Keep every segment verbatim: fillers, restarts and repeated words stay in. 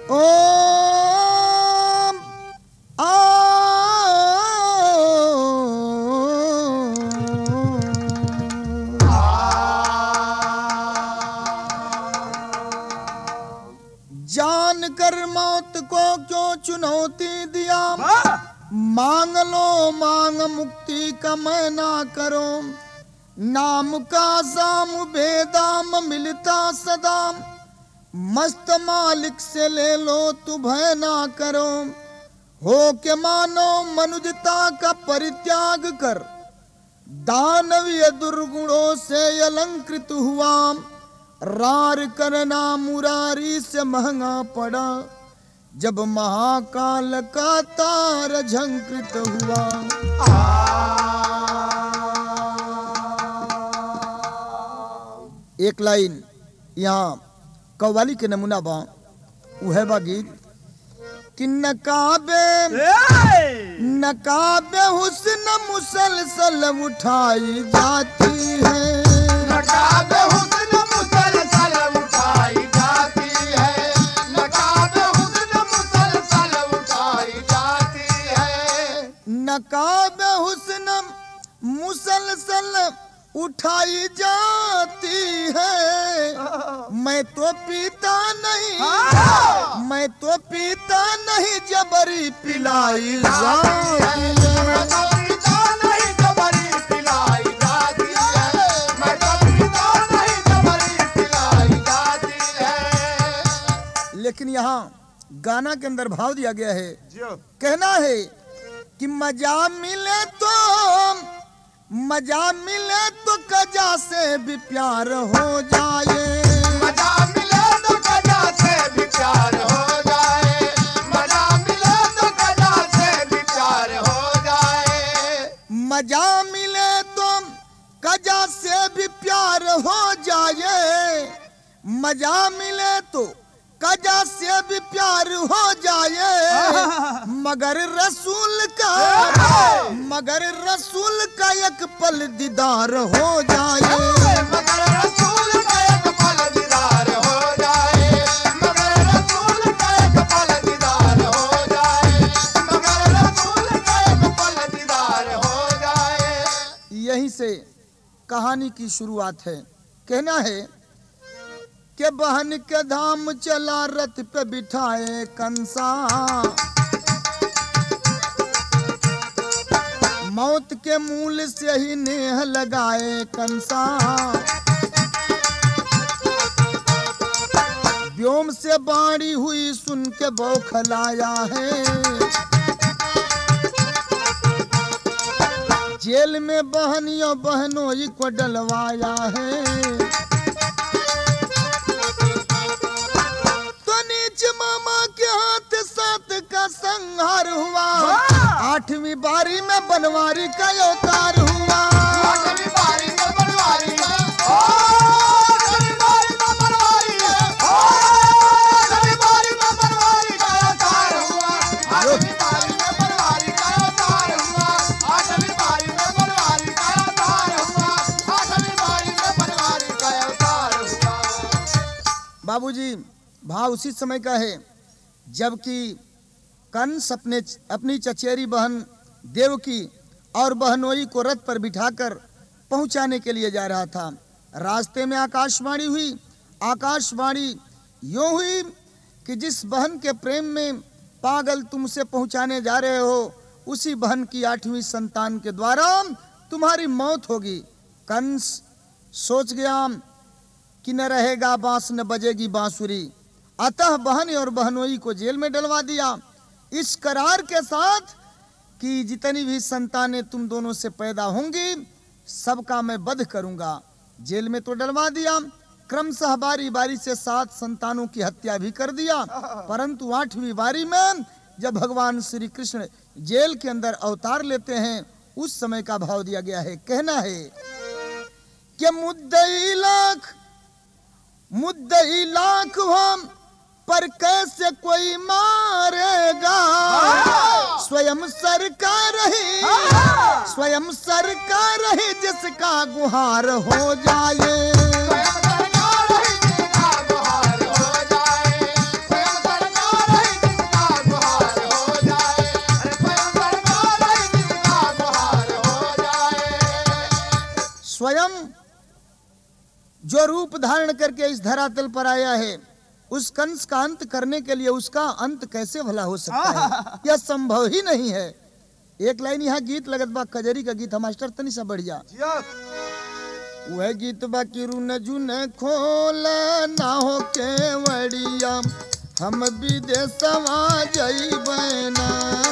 ओम आ जान कर मौत को क्यों चुनौती दिया, मांग लो मांग मुक्ति का मैं ना करो, नाम का जाम बेदाम मिलता सदा, मस्त मालिक से ले लो तू भय ना करो, हो के मानो मनुजता का परित्याग कर, दानवीय दुर्गुणों से अलंकृत हुआ, रार करना मुरारी से महंगा पड़ा, जब महाकाल का तार झंकृत हुआ। एक लाइन यहाँ कव्वाली के नमूना बा उहे बा गीत कि नकाबे नकाबे हुस्न मुसलसल उठाई जाती है, नकाबे हुस्न मुसलसल उठाई जाती है, नकाबे हुस्न मुसलसल उठाई जाती है, नकाबे हुस्न मुसलसल उठाई जाती है, मैं तो पीता नहीं मैं तो पीता नहीं जबरी पिलाई जाती है, मैं तो पीता नहीं जबरी पिलाई जाती है, मैं तो पीता नहीं जबरी पिलाई जाती है। लेकिन यहाँ गाना के अंदर भाव दिया गया है, कहना है कि मजा मिले तो मजा मिले तो कजा से भी प्यार हो जाए, मजा मिले तो कजा से भी प्यार हो जाए, मजा मिले तो कजा से भी प्यार हो जाए, मजा मिले तो कजा से भी प्यार हो जाए, मजा मिले तो कजा से भी प्यार हो जाए, मगर रसूल का मगर रसूल का एक पल दीदार हो जाए, मगर रसूल का एक पल दीदार हो जाए, मगर रसूल का एक पल दीदार हो जाए, मगर रसूल का एक पल दीदार हो जाए। यहीं से कहानी की शुरुआत है। कहना है कि बहन के धाम चला रथ पे बिठाए कंसा, मौत के मूल से ही नेह लगाए कंसा, व्योम से बाणी हुई सुन के बौखलाया है, जेल में बहनियों बहनों को डलवाया है, तो नीच मामा के हाथ साथ का संहार हुआ, आठवीं बारी में बनवारी का अवतार हुआ, आठवीं बारी में बनवारी है, ओ आठवीं बारी में बनवारी है, ओ आठवीं बारी में बनवारी का अवतार हुआ, आठवीं बारी में बनवारी का अवतार हुआ, आठवीं बारी में बनवारी का अवतार हुआ, आठवीं बारी में बनवारी का अवतार हुआ। बाबूजी भाव उसी समय का है जबकि कंस अपने अपनी चचेरी बहन देवकी और बहनोई को रथ पर बिठाकर पहुंचाने के लिए जा रहा था। रास्ते में आकाशवाणी हुई। आकाशवाणी यूं हुई कि जिस बहन के प्रेम में पागल तुमसे पहुंचाने जा रहे हो उसी बहन की आठवीं संतान के द्वारा तुम्हारी मौत होगी। कंस सोच गया कि न रहेगा बांस न बजेगी बांसुरी, अतः बहन और बहनोई को जेल में डलवा दिया, इस करार के साथ कि जितनी भी संतानें तुम दोनों से पैदा होंगी सबका मैं वध करूंगा। जेल में तो डलवा दिया, क्रमशः बारी बारी से सात संतानों की हत्या भी कर दिया, परंतु आठवीं बारी में जब भगवान श्री कृष्ण जेल के अंदर अवतार लेते हैं उस समय का भाव दिया गया है। कहना है कि मुद्दई लाख मुद्दई लाख हम पर कैसे कोई मारेगा, स्वयं सरकार ही स्वयं सरकार ही जिसका गुहार हो जाए, स्वयं सरकार ही जिसका गुहार हो जाए, स्वयं सरकार रूप धारण करके इस धरातल पर आया है, उस कंस का अंत करने के लिए उसका अंत कैसे भला हो सकता है? यह संभव ही नहीं है। एक लाइन यहाँ गीत लगत बा, कजरी का गीत है मास्टर, तनी सा बढ़िया वह गीत बा कि रुन जुन खोल ना हो केवड़िया हम विदेशवा जइबना।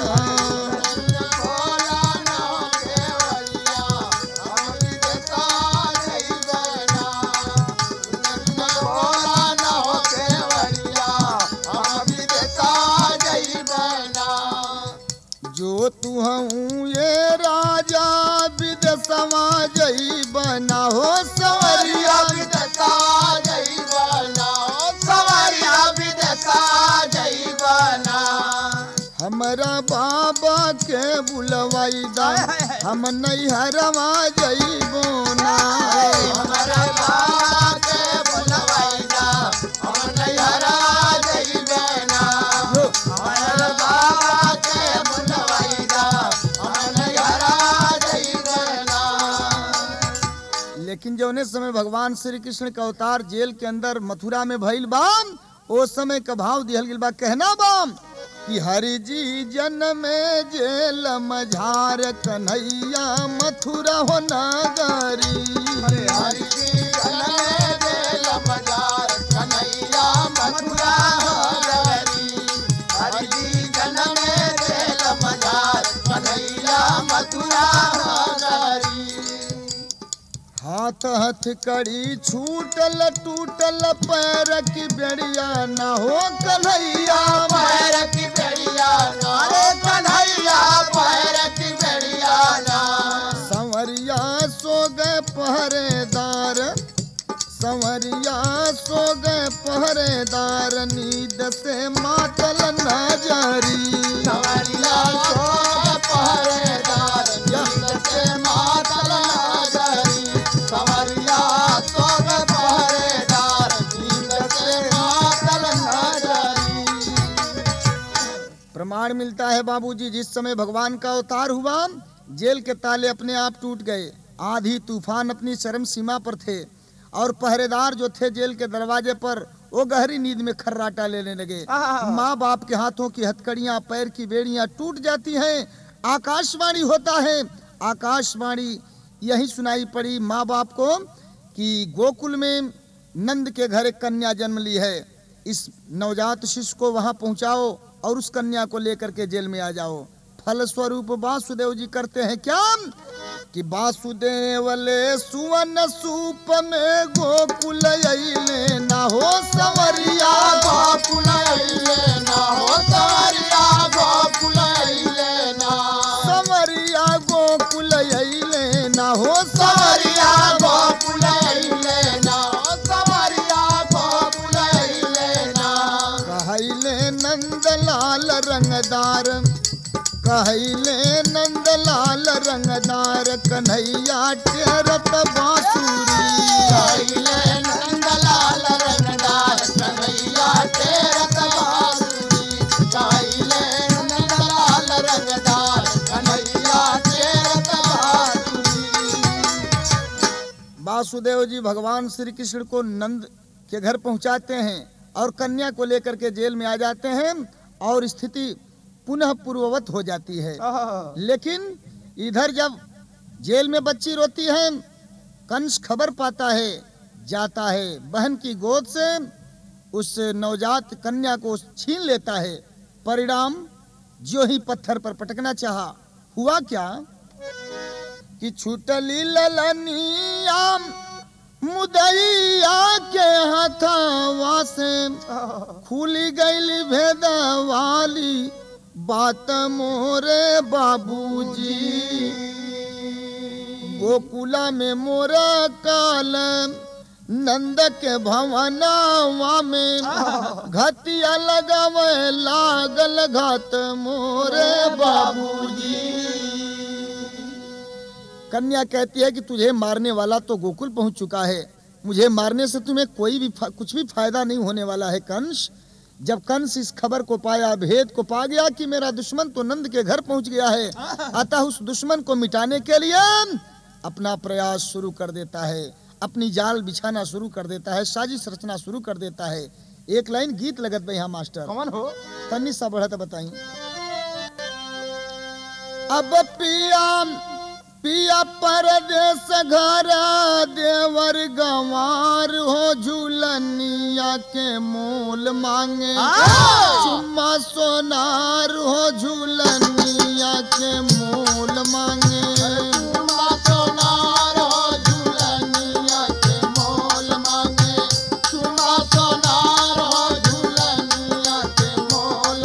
जो तू हूँ ये राजा विदेशवा जइबना हो सवरिया विदेशा जइबना, सवरिया विदेशा जइबना। हमरा बाबा के बुलवाई दा हम नैहरवा जइबो ना। हमरा बाबा के बुलवाइदा हम नैहरा जइबना। हमरा बाबा के बुलवाइदा हम नैहरा जइबना। लेकिन जौने समय भगवान श्री कृष्ण का अवतार जेल के अंदर मथुरा में भइल बाम, ओ समय का भाव दिहल गेल बा, कहना बाम कि हरि जी जन्म जेल मझार कन्हैया मथुरा हो नगरी। हरि जी जन्म जेल मजार कन्हैया मथुरा नगरी। हरि जी जन्म जेल मजार कन्हैया मथुरा नगरी। हाथ हथकड़ी छूटल टूटल पैर की बेड़िया ना हो कन्हैया। पैर की बेड़िया ना रे कन्हैया, पैर की बेड़िया ना। संवरिया सो गए पहरेदार, संवरिया सो गए पहरेदार नींद से मातल नजरी। सवरिया सो पहरेदार नींद से मातल नजरी। सवरिया सो पहरेदार नींद से मातल नजरी। प्रमाण मिलता है बाबूजी, जिस समय भगवान का अवतार हुआ जेल के ताले अपने आप टूट गए, आंधी तूफान अपनी चरम सीमा पर थे और पहरेदार जो थे जेल के दरवाजे पर वो गहरी नींद में खर्राटा लेने लगे। माँ बाप के हाथों की हथकड़ियां पैर की बेड़ियां टूट जाती हैं। आकाशवाणी होता है, आकाशवाणी यही सुनाई पड़ी माँ बाप को कि गोकुल में नंद के घर एक कन्या जन्म ली है, इस नवजात शिशु को वहां पहुंचाओ और उस कन्या को लेकर के जेल में आ जाओ। फलस्वरूप वासुदेव जी करते हैं क्या कि वासुदेव ले सुवन सूप में गोकुल अइले ना हो सवरिया। गोकुल अइले ना हो सवरिया, गोकुल अइले ना। सवरिया गोकुल अइले ना हो सवरिया गोकुल अइले ना, सवरिया गोकुल अइले ना। कहले नंदलाल रंगदार, कहले नंदलाल रंगदार कन्हैया टेरत बांसुरी। कहले नंदलाल रंगदार कन्हैया टेरत बांसुरी। कहले नंदलाल रंगदार कन्हैया टेरत बांसुरी। वासुदेव जी भगवान श्री कृष्ण को नंद के घर पहुंचाते हैं और कन्या को लेकर के जेल में आ जाते हैं और स्थिति पुनः पूर्ववत हो जाती है। लेकिन इधर जब जेल में बच्ची रोती है, कंस खबर पाता है, जाता है बहन की गोद से उस नवजात कन्या को छीन लेता है। परिणाम जो ही पत्थर पर पटकना चाहा, हुआ क्या कि छूटली ललनिया मुदैया के हथवा से खुली गई भेदवाली बात मोरे बाबूजी। गोकुला में मोरा काल नंद के भवनावा में घटिया लगावे लागल घात मोरे बाबूजी। कन्या कहती है कि तुझे मारने वाला तो गोकुल पहुंच चुका है, मुझे मारने से तुम्हें कोई भी कुछ भी फायदा नहीं होने वाला है कंस। जब कंस इस खबर को पाया, भेद को पा गया कि मेरा दुश्मन तो नंद के घर पहुंच गया है, अतः उस दुश्मन को मिटाने के लिए अपना प्रयास शुरू कर देता है अपनी जाल बिछाना शुरू कर देता है, साजिश रचना शुरू कर देता है। एक लाइन गीत लगत भाई, हाँ मास्टर कौन हो? तन्नी सा बढ़त बताई। अब पिया पिया परदेस घर देवर गंवार हो, झूलनिया के मूल मांगे चुम्मा सोनार हो, झूलनिया के मूल मांगे चुम्मा सोनार हो, झूलनिया के मोल मांगे। चुम्मा सोनार हो, झूलनिया के मोल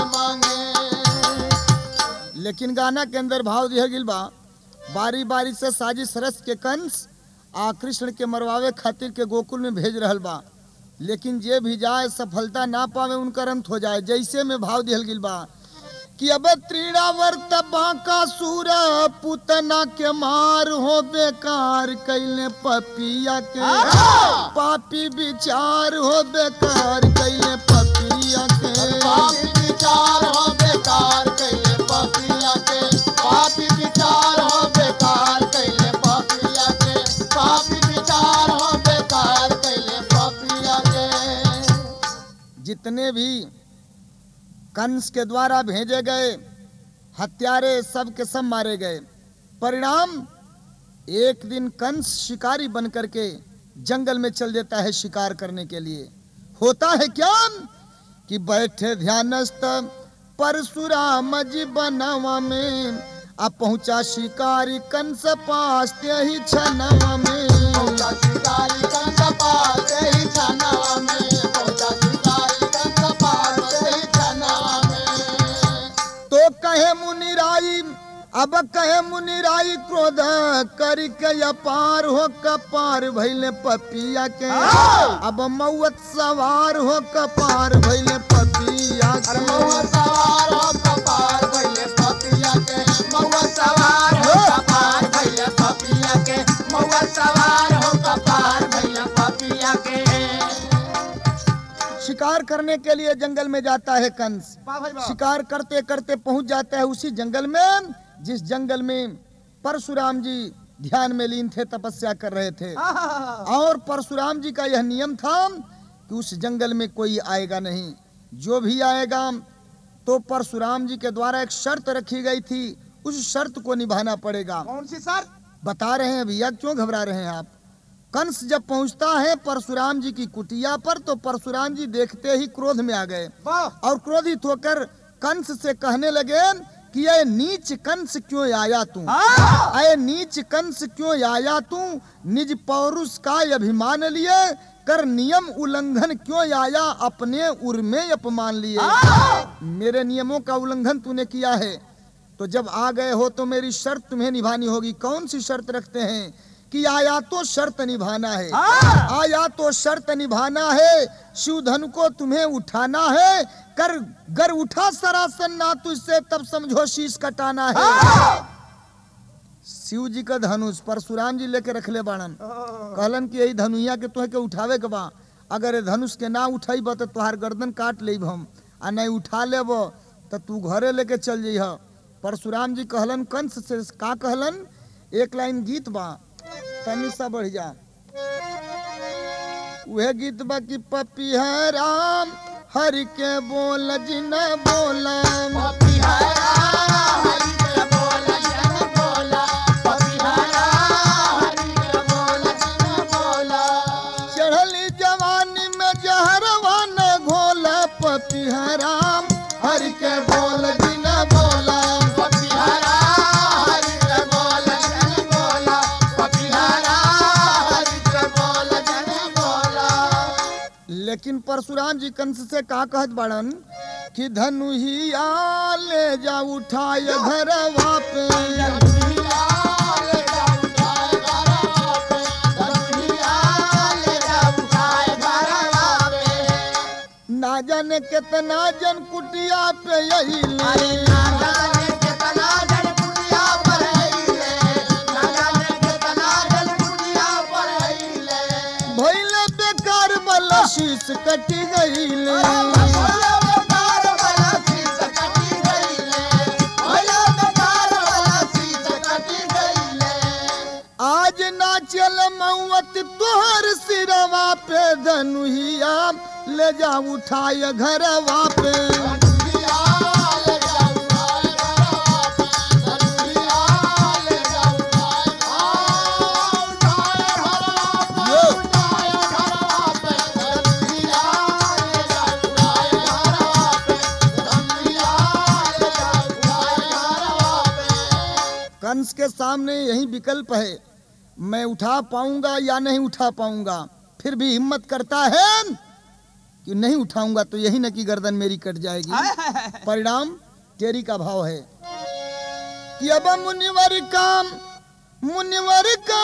मांगे। लेकिन गाना के अंदर भाव दिया गिल बा, बारी बारी से साजिश रच के कंस आ कृष्ण के मरवावे खातिर के गोकुल में भेज रहल बा, लेकिन जे भी जाए सफलता ना पावे उनकर अंत हो जाए। जैसे में भाव दिहल गिल बा कि अब त्रिणावर्त बांका सूर पुतना के मार हो, बेकार कैले पपिया के पापी विचार हो, बेकार कैले पपिया के पापी विचार हो, बेकार कैले पपिया के। पापी विचार हो, बेकार कैले पपिया के। पापी विचार हो, बेकार कैले पपिया के। जितने भी कंस के द्वारा भेजे गए हत्यारे सब के सब मारे गए। परिणाम, एक दिन कंस शिकारी बन करके जंगल में चल देता है शिकार करने के लिए। होता है क्या कि बैठे ध्यानस्थ परशुराम जी बनवा में, अब पहुंचा शिकारी कंस पास ते ही छनवा में। पहुंचा शिकारी कंस पास ते ही छनवा में। पहुंचा शिकारी कंस पास ते ही छनवा में। तो कहे मुनिराई, अब कहे मुनिराई क्रोध करी के अपार हो, कपार भैले पपिया के। अब मौत सवार हो, कपार भैले पपिया अरे के। महुआ सवार हो, कपार भैले पपिया के। महुआ सवार हो, कपार भैले पपिया के। महुआ सवार हो, कपार भैले पपिया के। शिकार करने के लिए जंगल में जाता है कंस। वाह भाई वाह। शिकार करते करते पहुंच जाता है उसी जंगल में जिस जंगल में परशुराम जी ध्यान में लीन थे, तपस्या कर रहे थे। आहा। और परशुराम जी का यह नियम था कि उस जंगल में कोई आएगा नहीं, जो भी आएगा तो परशुराम जी के द्वारा एक शर्त रखी गई थी, उस शर्त को निभाना पड़ेगा। कौन सी शर्त? बता रहे हैं भैया, क्यों घबरा रहे हैं आप। कंस जब पहुंचता है परशुराम जी की कुटिया पर, तो परशुराम जी देखते ही क्रोध में आ गए वाह। और क्रोधित होकर कंस से कहने लगे कि ये नीच कंस क्यों आया तू, अये नीच कंस क्यों आया तू, निज पौरुष का अभिमान लिए, कर नियम उल्लंघन क्यों आया, अपने उर में अपमान लिए। मेरे नियमों का उल्लंघन तूने किया है, तो जब आ गए हो तो मेरी शर्त तुम्हें निभानी होगी। कौन सी शर्त रखते हैं कि आया तो शर्त निभाना है, आया तो शर्त निभाना है, शिवधन को तुम्हें उठाना है, कर गर उठा सरासन ना तुझसे तब समझो शीश कटाना है। शिव जी का धनुष परशुराम जी लेके रखले बाणन, कहलन कि यही धनुइया के तुहे के उठावे के बा, अगर ये धनुष के ना उठाइब तो तुहार गर्दन काट लेब हम, आ नहीं उठा लेब तो तू घरे लेके चल जइह। परशुराम जी कहलन कंस से, का कहलन, एक लाइन गीत बा, तनी सा बढ़ जा। वह गीत बा कि पपिया राम हरि के बोल जिन बोला, पपिया राम हरि के बोल जिन बोला। पपिया राम हरि के बोल जिन बोला। चढ़ली जवानी में जहरवा न घोला, पपिया राम हरि के बोल जिन बोला। पपिया राम हरि के बोल जिन बोला। पपिया राम हरि के बोल जिन बोला। लेकिन परशुराम जी कंस से का कहत बाड़न कि धनुहिया ले जा उठाए घरवा पे, धनुहिया ले जा उठाए घरवा पे। धनुहिया ले जा उठाए घरवा पे। ना जाने कितना जन कुटिया पे यही अरे ले, ना जाने कितना जन कुटिया पर अइले। ना जाने कितना जन कुटिया पर अइले। भइले बेकार वाला शीश कटी गईले। भोला बेकार वाला शीश कटी गइले। भोला बेकार वाला शीश कटी गइले। आज ना चल मऊत मत तोहर सिरवा पे धनुहिया ले जा उठाय घरवा पे। कंस के सामने यही विकल्प है, मैं उठा पाऊंगा या नहीं उठा पाऊंगा। फिर भी हिम्मत करता है कि नहीं उठाऊंगा तो यही न कि गर्दन मेरी कट जाएगी। परिणाम तेरी का भाव है कि अब मुनिवर का मुनिवर का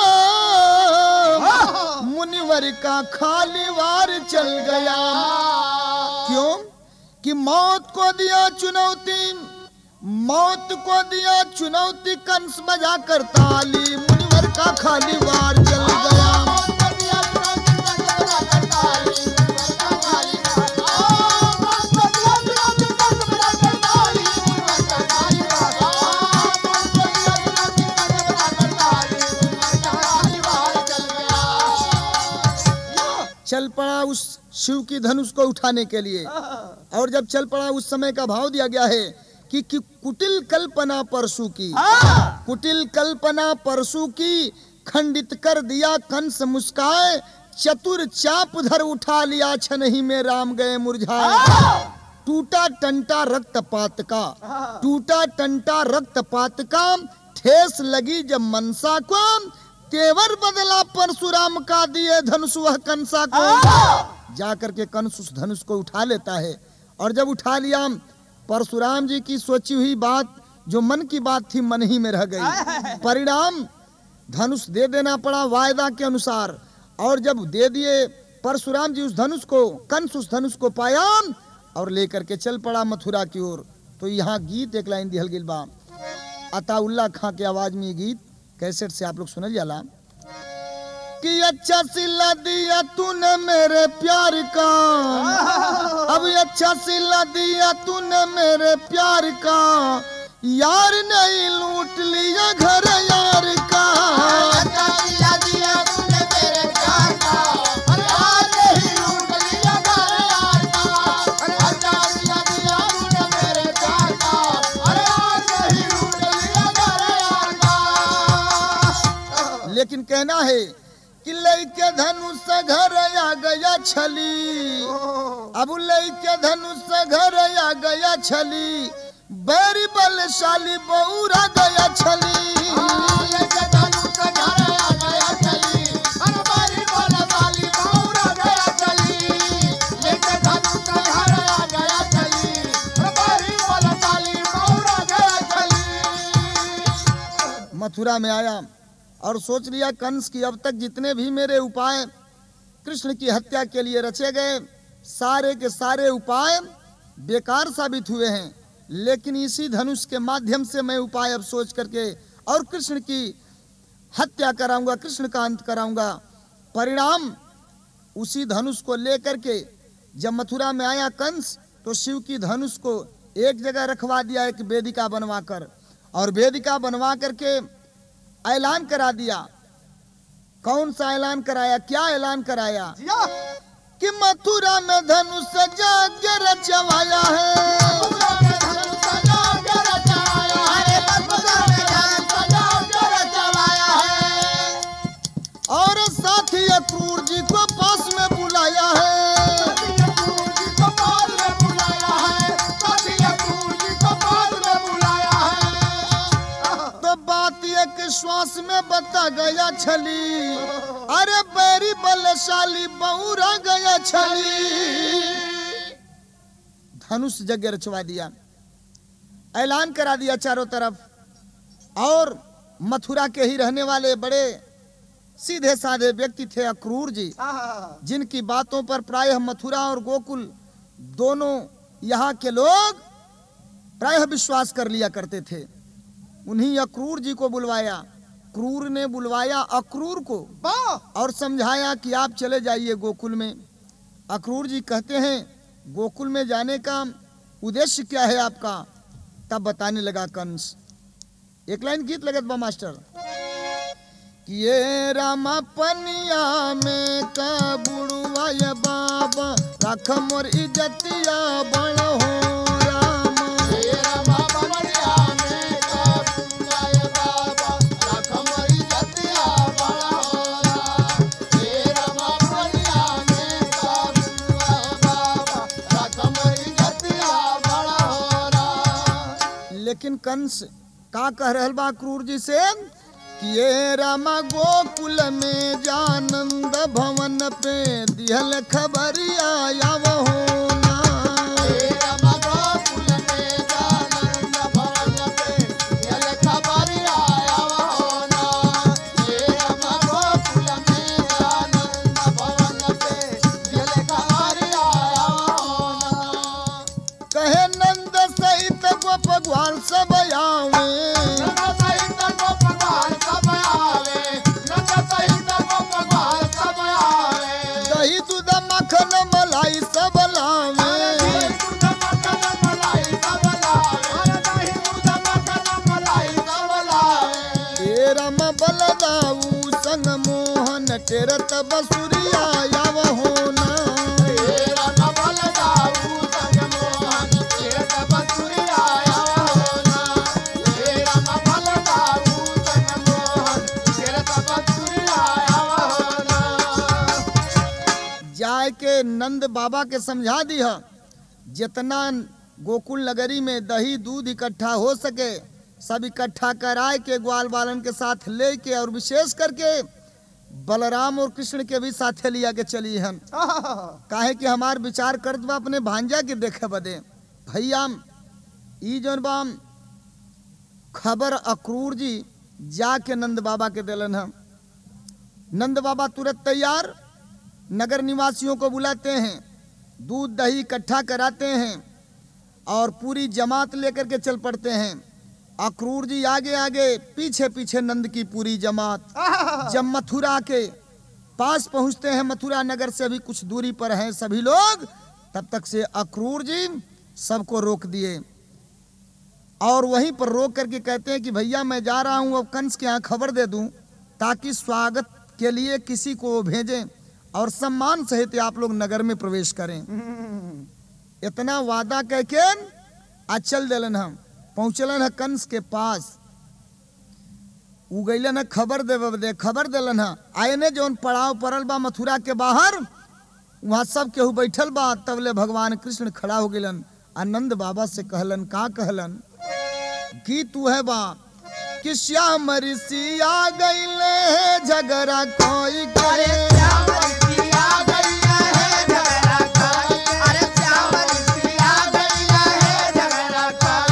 मुनिवर का खाली वार चल गया। क्यों कि मौत को दिया चुनौती, मौत को दिया चुनौती, कंस बजा कर ताली, मुनिवर का खाली वार चल गया। चल पड़ा उस शिव की धनुष को उठाने के लिए, और जब चल पड़ा उस समय का भाव दिया गया है कि, कि कुटिल कल्पना परशु की, कुटिल कल्पना परशु की, खंडित कर दिया कंस मुस्काए, चतुर चाप धर उठा लिया छनही में राम गए मुरझाए। टूटा टंटा रक्तपात का, टूटा टंटा रक्तपात का, ठेस लगी जब मनसा को, तेवर बदला परशुराम का, दिए धनुष वह कंसा को। जाकर के कंस उस धनुष को उठा लेता है, और जब उठा लिया परशुराम जी की सोची हुई बात जो मन की बात थी मन ही में रह गई। परिणाम धनुष दे देना पड़ा वायदा के अनुसार, और जब दे दिए परशुराम जी उस धनुष को, कंस उस धनुष को पाया और लेकर के चल पड़ा मथुरा की ओर। तो यहाँ गीत एक लाइन दिहल गिल बा, अताउल्ला खां के आवाज में ये गीत कैसेट से आप लोग सुनल जाला कि अच्छा सिला दिया तूने मेरे प्यार का, अब अच्छा सिला दिया तूने मेरे प्यार का, यार नहीं लूट लिया घर यार का। अच्छा सिला दिया तूने मेरे प्यार का, यार नहीं लूट लिया घर यार का। अच्छा सिला दिया तूने मेरे प्यार का, यार नहीं लूट लिया घर यार का। लेकिन कहना है कि लइके धनुष घर आ गया छली, अब लइके धनुष घर आ गया छली, बैरी बलशाली बौरा गया छली। लइके धनुष घर आ गया छली, अरे बैरी बलशाली बौरा गया छली। लइके धनुष घर आ गया छली, अरे बैरी बलशाली बौरा गया छली। मथुरा में आया और सोच लिया कंस की अब तक जितने भी मेरे उपाय कृष्ण की हत्या के लिए रचे गए, सारे के सारे उपाय बेकार साबित हुए हैं, लेकिन इसी धनुष के माध्यम से मैं उपाय अब सोच करके और कृष्ण की हत्या कराऊंगा, कृष्ण का अंत कराऊंगा। परिणाम उसी धनुष को लेकर के जब मथुरा में आया कंस, तो शिव की धनुष को एक जगह रखवा दिया, एक वेदिका बनवा कर, और वेदिका बनवा करके ऐलान करा दिया। कौन सा ऐलान कराया, क्या ऐलान कराया कि मथुरा में धनुष जाके रचवाया है, और साथी अक्रूर जी को पास में बुलाया है। एक श्वास में बता गया छली, अरे बैरी बलशाली बौरा गया छली। धनुष जगह रचवा दिया, ऐलान करा दिया चारों तरफ, और मथुरा के ही रहने वाले बड़े सीधे साधे व्यक्ति थे अक्रूर जी, जिनकी बातों पर प्रायः मथुरा और गोकुल दोनों यहाँ के लोग प्रायः विश्वास कर लिया करते थे। उन्हीं अक्रूर जी को बुलवाया, क्रूर ने बुलवाया अक्रूर को और समझाया कि आप चले जाइए गोकुल में। अक्रूर जी कहते हैं गोकुल में जाने का उद्देश्य क्या है आपका? तब बताने लगा कंस, एक लाइन गीत लगत बा मास्टर कि ये रामा पनिया में का बुड़ुआ ये बाबा रख मोर इज्जतिया बड़ हो रामा। हे रामा पनिया में का बुड़ुआ ये बाबा रख मोर इज्जतिया बड़ हो रामा। हे रामा पनिया में का बुड़ुआ ये बाबा रख मोर इज्जतिया बड़ हो रामा। लेकिन कंस का कह रहल बा क्रूर जी से कि ये रामा गोकुल में जानंद भवन पे दिहल खबरिया आव होना। हे रामा गोकुल में जानंद भवन पे दिहल खबरिया आव होना। हे रामा गोकुल में जानंद भवन पे दिहल खबरिया आव होना। कहे नंद सहित गोप ग्वाल सब आवे। नंद सहित गोप ग्वाल सब आवे। नंद सहित गोप ग्वाल सब आवे। दही दूध मक्खन मलाई सब लावे। दही दूध मक्खन मलाई सब लावे। दही दूध मक्खन मलाई सब लावे। हे राम बलदाऊ संग मोहन टेरत बसुरिया आव होना। हे रामा बलदाऊ संग मोहन टेरत बसुरिया आव होना। हे रामा बलदाऊ संग मोहन टेरत बसुरिया आव होना। जाय के नंद बाबा के समझा दिया जितना गोकुल नगरी में दही दूध इकट्ठा हो सके सब इकट्ठा कराए के ग्वाल बालन के साथ लेके और विशेष करके बलराम और कृष्ण के भी साथे लिया के चली हन। काहे कि हमार विचार करत बा अपने भांजा के देखे बदे। भैया ई जौन बाम खबर अक्रूर जी जाके नंद बाबा के दिलन हम। नंद बाबा तुरंत तैयार नगर निवासियों को बुलाते हैं, दूध दही इकट्ठा कराते हैं और पूरी जमात लेकर के चल पड़ते हैं। अक्रूर जी आगे आगे पीछे पीछे नंद की पूरी जमात। जब मथुरा के पास पहुंचते हैं, मथुरा नगर से अभी कुछ दूरी पर हैं सभी लोग, तब तक से अक्रूर जी सबको रोक दिए और वहीं पर रोक करके कहते हैं कि भैया मैं जा रहा हूं, अब कंस के यहाँ खबर दे दूं ताकि स्वागत के लिए किसी को भेजें और सम्मान सहित आप लोग नगर में प्रवेश करें। इतना वादा कह के अचल दिलन हम पहुंचलन है कंस के पास। उ गइलन है खबर देवे दे खबर दिलन है। आए ने जौन पड़ाव पड़ल बा मथुरा के बाहर, वहाँ सब केहू बैठल बा। तबले भगवान कृष्ण खड़ा हो गइलन। आनंद बाबा से कहलन, का कहलन कि तू है बा कि श्याम ऋषि आ गइले है झगड़ा कोई करे। श्याम ऋषि आ गइले है झगड़ा कोई। अरे श्याम ऋषि आ गइले है झगड़ा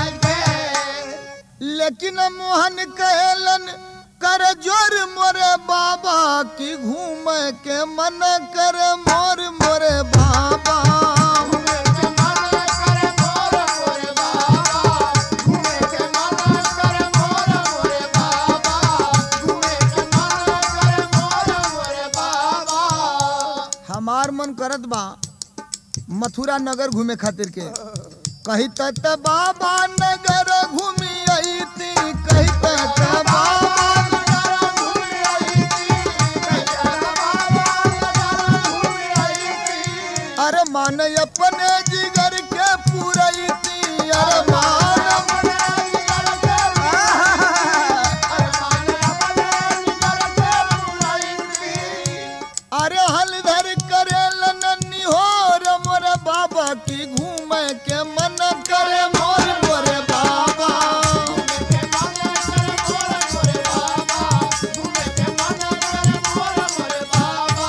कोई। लेकिन मोहन कहलन कर जोर मोरे बाबा की घूम के मन कर मोर मोरे बाबा। घूमे के मन करे मोर मोरे बाबा। घूमे के मन करे मोर मोरे बाबा। घूमे के मन करे मोर मोरे बाबा। हमार मन करत बा मथुरा नगर घूमे खातिर के। कही तत बाबा नगर घूमी आई थी। कही तत बाबा नगर घूमी आई थी। नगर बाबा नगर घूमी आई थी। अरे मान अपने जिगर के पूरई थी। अरे मान अपने जिगर के अरे मान अपने जिगर के बुलाई थी। अरे हलधर करेलन निहोर मोर बाबा की घूम के मन करे मोर मोरे बाबा। घूमे के मन करे मोर मोरे बाबा। घूमे के मन करे मोर मोरे बाबा।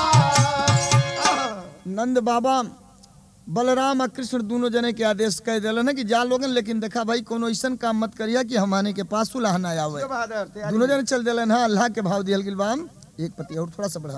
नंद बाबा बलराम और कृष्ण दोनों जने के आदेश कह दिलन है कि जा लोगन, लेकिन देखा भाई कोनो ऐसा काम मत करिया कि हमारे के पास सुलह ना आवे। दोनों जने चल दिलन है। अल्लाह के भाव दियल गिल बाम। एक पति और थोड़ा सा बढ़ा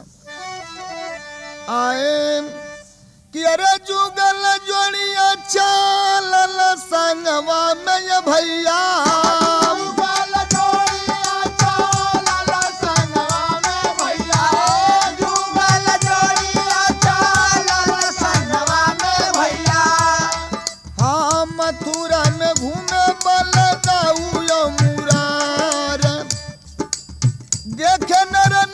आए कि अरे जुगल जोड़िया चालल संगवा में ये भैया। जुगल जोड़िया चालल संगवा में भैया। जुगल जोड़िया चालल संगवा में भैया। हाँ मथुरा में घूमे बलदाऊ मुरार। देखे नर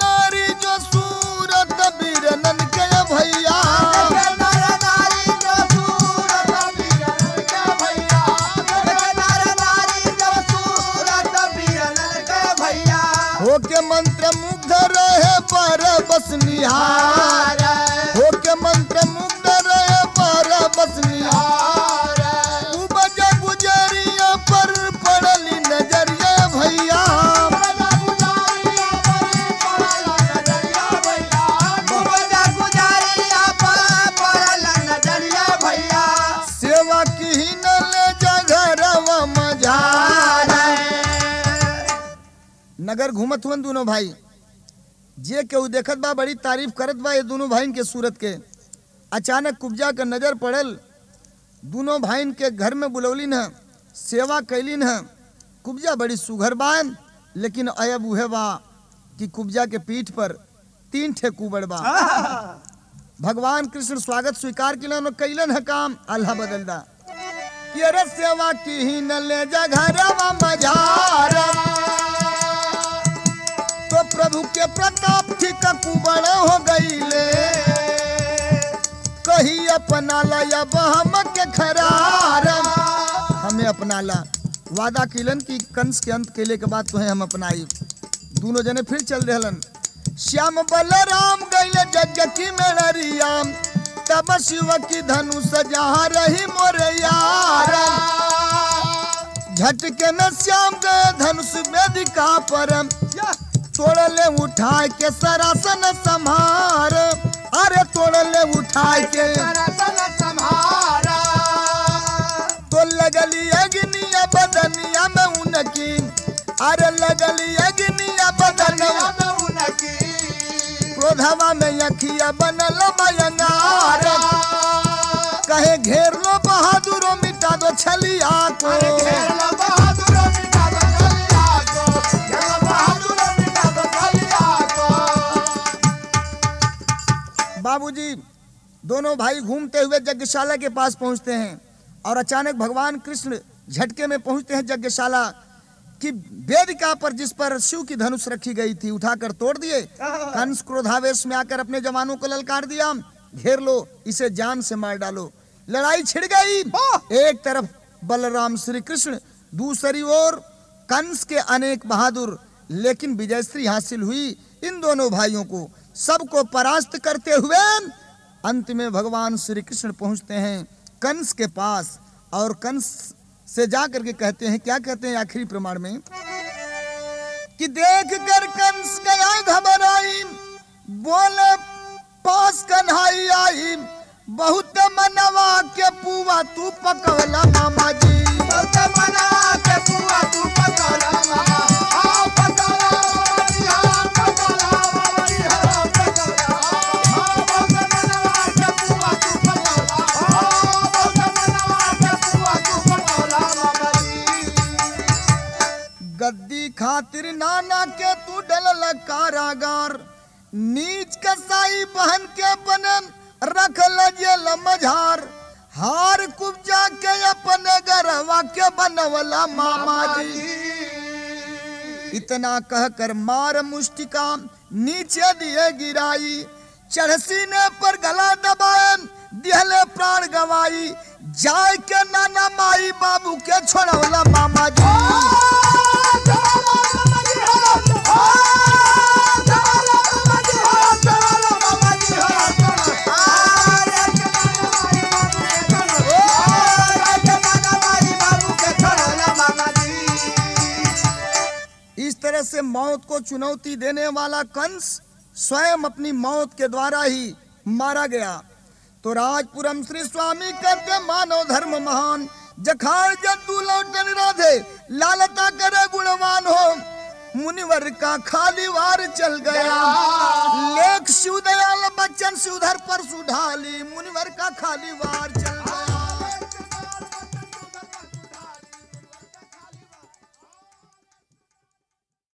के मंत्र मुग्ध रहे पर बस निहार, हो के मंत्र मुग्ध रहे पर बस निहार। उपजा गुजरिया पर पड़ली नजरिया भैया, सेवा की ही न ले जा घरवा मझार। नगर घूमत हुन दोनों भाई, जे केहू देखत बा बड़ी तारीफ करत बा ये दोनों भाईन के सूरत के। अचानक कुब्जा का नजर पड़ल, दोनों भाईन के घर में बुलौलिन है, सेवा कैलिन है। कुब्जा बड़ी सुघर बान, लेकिन अयब उहे बा कि कुब्जा के पीठ पर तीन ठे कुबड़ बा। भगवान कृष्ण स्वागत स्वीकार किलन और कैलन है काम अल्लाह बदल दा। ये रे सेवा की ही न ले जा घरवा मझार, तो प्रभु के प्रताप ठीक कुबड़ हो गईले। कही अपना ला अब हम के खरार, हमें अपना ला। वादा किलन की कंस के अंत केले के बाद तुम्हें हम अपनाई। दोनों जने फिर चल रहलन। श्याम बलराम गईले जग की मेड़रिया, तब शिव की धनुष जहाँ रही मोरे यार। झटके में श्याम गए धनुष वेदिका पर, तोड़ ले उठा के सरासन संहार। अरे तोड़ ले उठा के संहारा, तो लगली अग्निया बदनिया में उनकी, अरे लगली अग्निया बदनिया में उनकी, क्रोधवा में अखिया बनल भयंगार। कहे घेर लो बहादुरो मिटा दो छलिया को, घेर लो बहादुरो मिटा दो छलिया को, घेर लो बहादुरो मिटा दो छलिया को। बाबूजी दोनों भाई घूमते हुए यज्ञशाला के पास पहुंचते हैं और अचानक भगवान कृष्ण झटके में पहुंचते हैं यज्ञशाला की वेदिका पर, जिस पर शिव की धनुष रखी गई थी, उठाकर तोड़ दिए। कंस क्रोधावेश में आकर अपने जवानों को ललकार दिया, घेर लो इसे, जान से मार डालो। लड़ाई छिड़ गई। एक तरफ बलराम श्री कृष्ण, दूसरी ओर कंस के अनेक बहादुर, लेकिन विजयश्री हासिल हुई इन दोनों भाइयों को। सबको परास्त करते हुए अंत में भगवान श्री कृष्ण पहुंचते हैं कंस के पास और कंस से जा करके कहते हैं, क्या कहते हैं आखिरी प्रमाण में, कि देख कर कंस गया घबराई, बोले पास कन्हाई आई, बहुत मनवा के पुआ तू पकवला मामा जी, बहुत मनवा के पुआ तू पकवला मामा, हाँ पकवला मामा जी, हाँ पकवला मामा जी, हाँ पकवला, हाँ बहुत मनवा के पुआ तू पकवला, हाँ बहुत मनवा के पुआ तू पकवला मामा जी। गद्दी खातिर नाना के तू डलल कारागार, नीच कसाई बहन के बनम रखल जेल मझार, हार कुब्जा के अपने गरवा के बनवला मामा जी। इतना कहकर मार मुष्टिका नीचे दिए गिराई, चढ़ सीने पर गला दबाए दिहले प्राण गवाई, जाय के नाना माई बाबू के छोड़वला मामा जी। इस तरह से मौत को चुनौती देने वाला कंस स्वयं अपनी मौत के द्वारा ही मारा गया। तो राजपुरम श्री स्वामी कहते मानव धर्म महान, जखार जदू लौटन राधे लालता करे गुणवान हो, मुनिवर का खाली वार चल गया, लेख शिव दयाल बच्चन शिवधर पर सुढाली, मुनिवर का खाली वार चल गया।